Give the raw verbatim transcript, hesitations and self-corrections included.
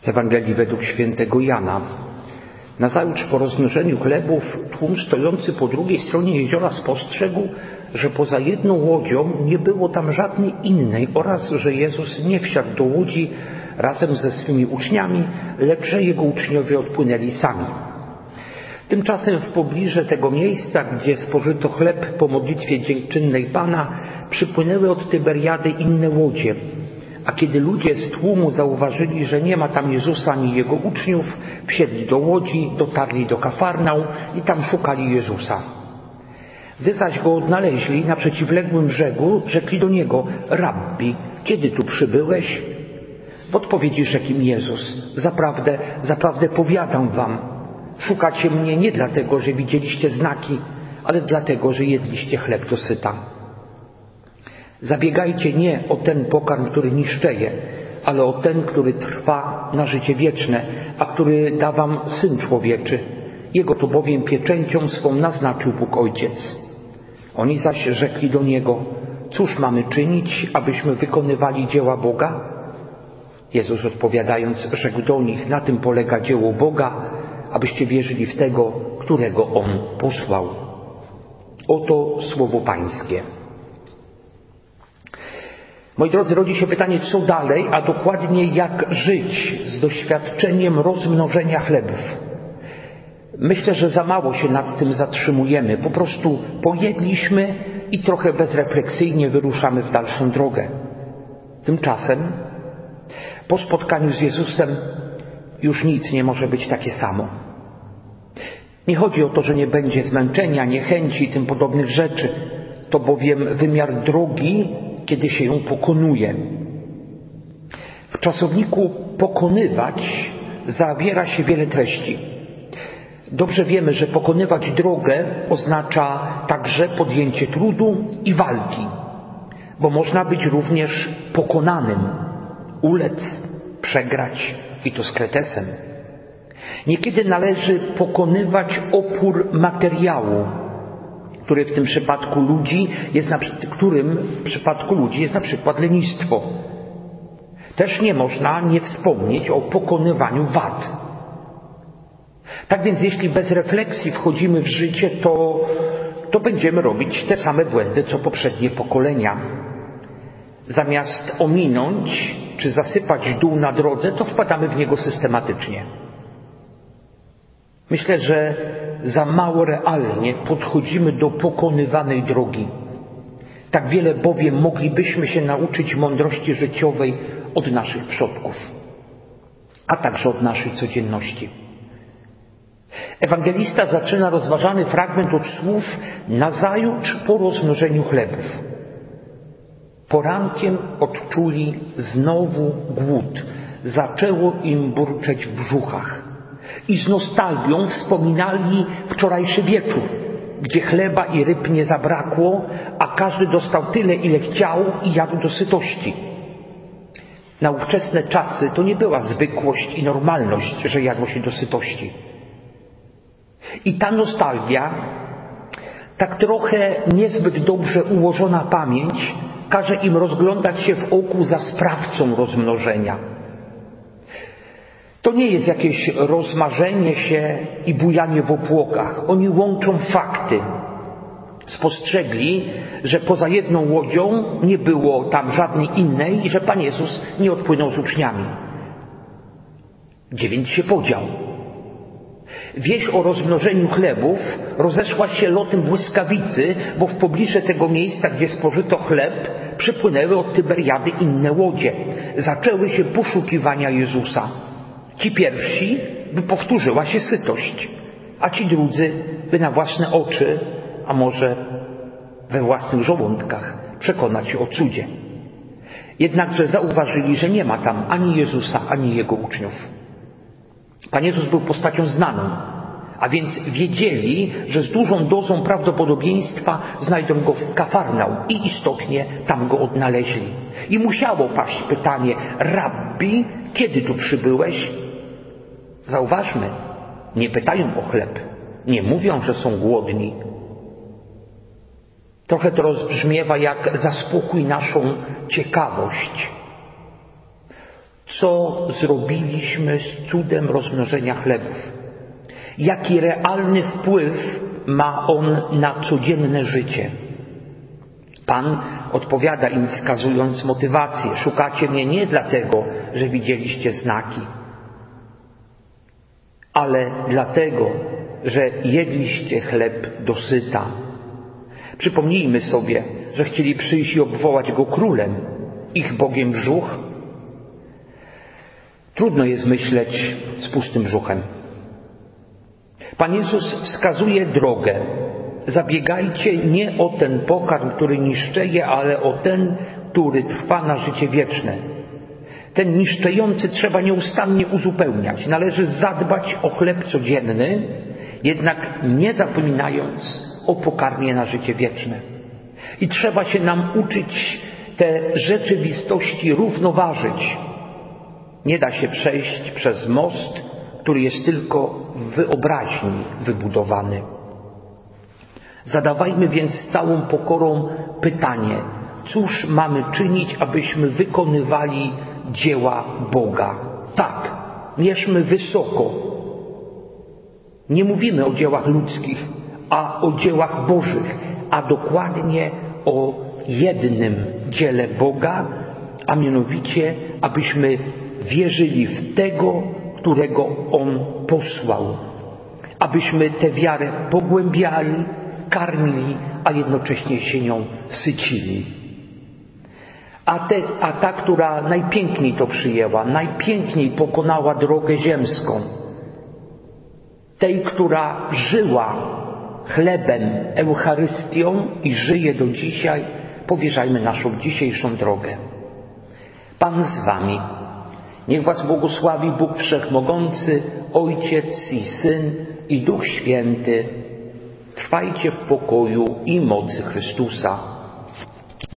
Z Ewangelii według świętego Jana. Nazajutrz po rozmnożeniu chlebów tłum stojący po drugiej stronie jeziora spostrzegł, że poza jedną łodzią nie było tam żadnej innej oraz że Jezus nie wsiadł do łodzi razem ze swymi uczniami, lecz że Jego uczniowie odpłynęli sami. Tymczasem w pobliże tego miejsca, gdzie spożyto chleb po modlitwie dziękczynnej Pana, przypłynęły od Tyberiady inne łodzie. A kiedy ludzie z tłumu zauważyli, że nie ma tam Jezusa ani Jego uczniów, wsiedli do łodzi, dotarli do Kafarnaum i tam szukali Jezusa. Gdy zaś Go odnaleźli na przeciwległym brzegu, rzekli do Niego: Rabbi, kiedy tu przybyłeś? W odpowiedzi rzekł im Jezus: Zaprawdę, zaprawdę powiadam wam, szukacie mnie nie dlatego, że widzieliście znaki, ale dlatego, że jedliście chleb dosyta. Zabiegajcie nie o ten pokarm, który niszczeje, ale o ten, który trwa na życie wieczne, a który da wam Syn Człowieczy. Jego to bowiem pieczęcią swą naznaczył Bóg Ojciec. Oni zaś rzekli do Niego: Cóż mamy czynić, abyśmy wykonywali dzieła Boga? Jezus odpowiadając rzekł do nich: Na tym polega dzieło Boga, abyście wierzyli w Tego, którego On posłał. Oto słowo Pańskie. Moi drodzy, rodzi się pytanie, co dalej, a dokładnie jak żyć z doświadczeniem rozmnożenia chlebów. Myślę, że za mało się nad tym zatrzymujemy. Po prostu pojedliśmy i trochę bezrefleksyjnie wyruszamy w dalszą drogę. Tymczasem po spotkaniu z Jezusem już nic nie może być takie samo. Nie chodzi o to, że nie będzie zmęczenia, niechęci i tym podobnych rzeczy. To bowiem wymiar drogi, kiedy się ją pokonuje. W czasowniku pokonywać zawiera się wiele treści. Dobrze wiemy, że pokonywać drogę oznacza także podjęcie trudu i walki, bo można być również pokonanym, ulec, przegrać i to z kretesem. Niekiedy należy pokonywać opór materiału, który w tym przypadku ludzi jest na, którym w przypadku ludzi jest na przykład lenistwo. Też nie można nie wspomnieć o pokonywaniu wad. Tak więc jeśli bez refleksji wchodzimy w życie, to, to będziemy robić te same błędy, co poprzednie pokolenia. Zamiast ominąć czy zasypać dół na drodze, to wpadamy w niego systematycznie. Myślę, że za mało realnie podchodzimy do pokonywanej drogi. Tak wiele bowiem moglibyśmy się nauczyć mądrości życiowej od naszych przodków, a także od naszej codzienności. Ewangelista zaczyna rozważany fragment od słów: nazajutrz po rozmnożeniu chlebów. Porankiem odczuli znowu głód. Zaczęło im burczeć w brzuchach. I z nostalgią wspominali wczorajszy wieczór, gdzie chleba i ryb nie zabrakło, a każdy dostał tyle, ile chciał i jadł do sytości. Na ówczesne czasy to nie była zwykłość i normalność, że jadło się do sytości. I ta nostalgia, tak trochę niezbyt dobrze ułożona pamięć, każe im rozglądać się w oku za sprawcą rozmnożenia. To nie jest jakieś rozmarzenie się i bujanie w obłokach. Oni łączą fakty. Spostrzegli, że poza jedną łodzią nie było tam żadnej innej i że Pan Jezus nie odpłynął z uczniami. Gdzie więc się podział? Wieść o rozmnożeniu chlebów rozeszła się lotem błyskawicy, bo w pobliże tego miejsca, gdzie spożyto chleb, przypłynęły od Tyberiady inne łodzie. Zaczęły się poszukiwania Jezusa. Ci pierwsi, by powtórzyła się sytość, a ci drudzy, by na własne oczy, a może we własnych żołądkach przekonać się o cudzie. Jednakże zauważyli, że nie ma tam ani Jezusa, ani Jego uczniów. Pan Jezus był postacią znaną, a więc wiedzieli, że z dużą dozą prawdopodobieństwa znajdą Go w Kafarnaum i istotnie tam Go odnaleźli. I musiało paść pytanie: Rabbi, kiedy tu przybyłeś? Zauważmy, nie pytają o chleb, nie mówią, że są głodni. Trochę to rozbrzmiewa jak zaspokój naszą ciekawość. co zrobiliśmy z cudem rozmnożenia chlebów. Jaki realny wpływ ma on na codzienne życie. Pan odpowiada im, wskazując motywację. Szukacie mnie nie dlatego, że widzieliście znaki, ale dlatego, że jedliście chleb dosyta. Przypomnijmy sobie, że chcieli przyjść i obwołać Go królem, ich Bogiem brzuch. Trudno jest myśleć z pustym brzuchem. Pan Jezus wskazuje drogę. Zabiegajcie nie o ten pokarm, który niszczeje, ale o ten, który trwa na życie wieczne. Ten niszczejący trzeba nieustannie uzupełniać. Należy zadbać o chleb codzienny, jednak nie zapominając o pokarmie na życie wieczne. I trzeba się nam uczyć te rzeczywistości równoważyć. Nie da się przejść przez most, który jest tylko w wyobraźni wybudowany. Zadawajmy więc z całą pokorą pytanie, cóż mamy czynić, abyśmy wykonywali dzieła Boga? Tak, mierzmy wysoko. Nie mówimy o dziełach ludzkich, a o dziełach Bożych, a dokładnie o jednym dziele Boga, a mianowicie, abyśmy wierzyli w tego, którego On posłał. Abyśmy tę wiarę pogłębiali, karmili, a jednocześnie się nią sycili. A, te, a ta, która najpiękniej to przyjęła, najpiękniej pokonała drogę ziemską, tej, która żyła chlebem, Eucharystią i żyje do dzisiaj, powierzajmy naszą dzisiejszą drogę. Pan z wami. Niech was błogosławi Bóg Wszechmogący, Ojciec i Syn i Duch Święty. Trwajcie w pokoju i mocy Chrystusa.